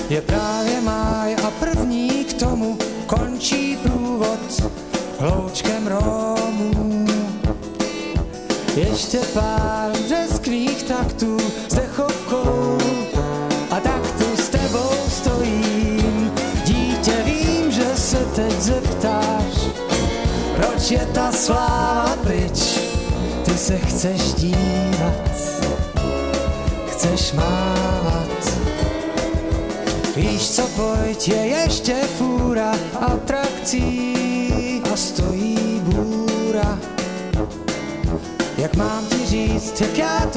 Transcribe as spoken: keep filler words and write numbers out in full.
Je právě máj a první k tomu končí průvod hloučkem romů. Ještě pár břeskných taktů s dechovkou a tak tu s tebou stojím. Dítě, vím, že se teď zeptáš, proč je ta sláva pryč. Ty se chceš dívat, chceš mávat. Víš co, pojď, je ještě fůra atrakcí a stojí bůra. Jak mám ti říct, jak já to